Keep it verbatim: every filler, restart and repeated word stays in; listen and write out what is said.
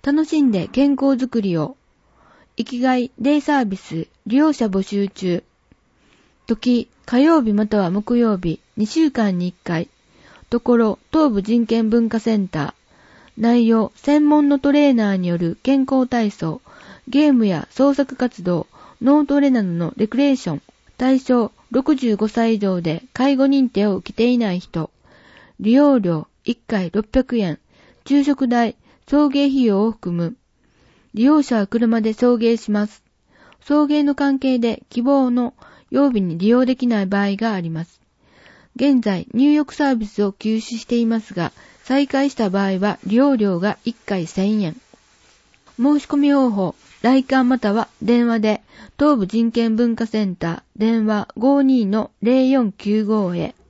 楽しんで健康づくりを。生きがいデイサービス利用者募集中。時、火曜日または木曜日、にしゅうかんにいっかい。ところ、東部人権文化センター。内容、専門のトレーナーによる健康体操、ゲームや創作活動、脳トレなどのレクレーション。対象、ろくじゅうごさい以上で介護認定を受けていない人。利用料、いっかいろっぴゃくえん。昼食代、送迎費用を含む。利用者は車で送迎します。送迎の関係で希望の曜日に利用できない場合があります。現在、入浴サービスを休止していますが、再開した場合は利用料がいっかいせんえん。申し込み方法、来館または電話で、東部人権文化センター、電話 ごじゅうにのゼロよんきゅうご へ。